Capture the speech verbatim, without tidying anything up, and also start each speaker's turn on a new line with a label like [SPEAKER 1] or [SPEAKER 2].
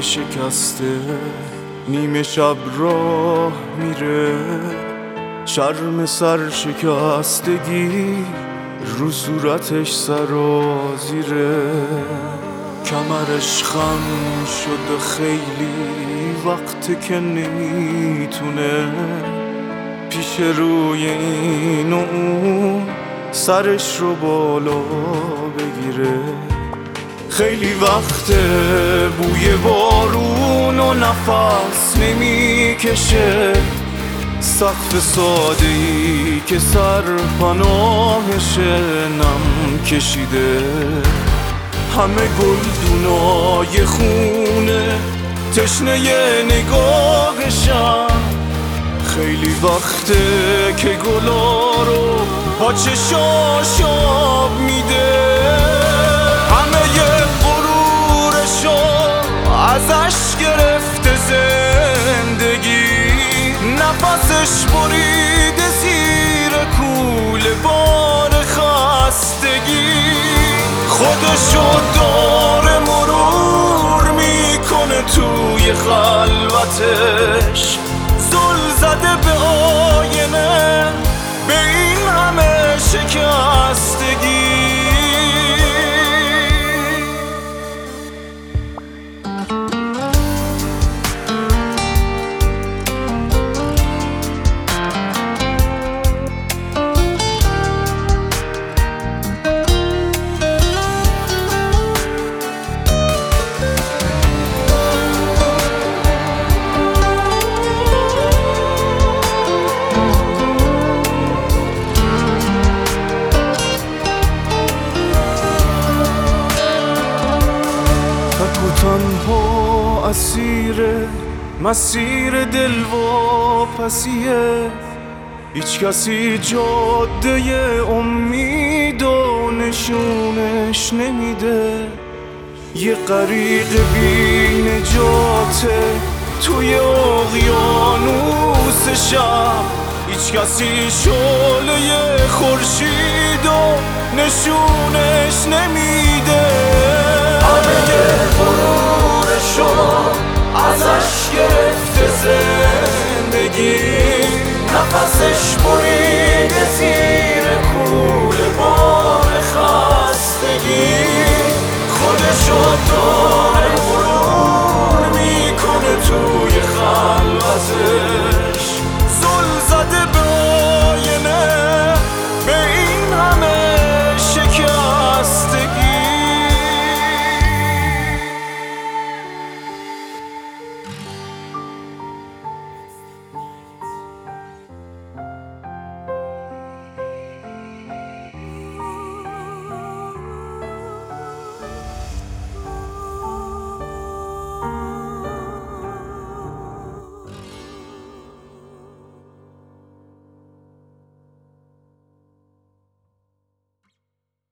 [SPEAKER 1] شکسته نیمه شب راه میره، شرم سر شکستگی رو صورتش سرازیره. کمرش خم شده خیلی وقته که نمیتونه پیش روی این و اون سرش رو بالا بگیره. خیلی وقته بوی بارون و نفس نمیکشه، سقف ساده‌ای که سر پناهشه نم کشیده. همه گلدونای خونه تشنه نگاهشن، خیلی وقته که گلا رو با چشاش آب میده. همه غرورشو ازش گرفته زندگی، نفسش بریده زیر کوله بار خستگی. خودشو داره مرور میکنه توی خلوتش، زل زده به آینه به این همه شکستگی. تنها اسیر مسیر دل و پسیه، هیچ کسی جاده امید و نشونش نمیده. یه غریق بی نجاته توی اقیانوس شب، هیچ کسی شعله خورشید و نشونش نمیده. غرورشو ازش گرفته زندگی، نفسش بریده زیر کوله بار خستگی. خودشو داره مرور میکنه توی خلوتش،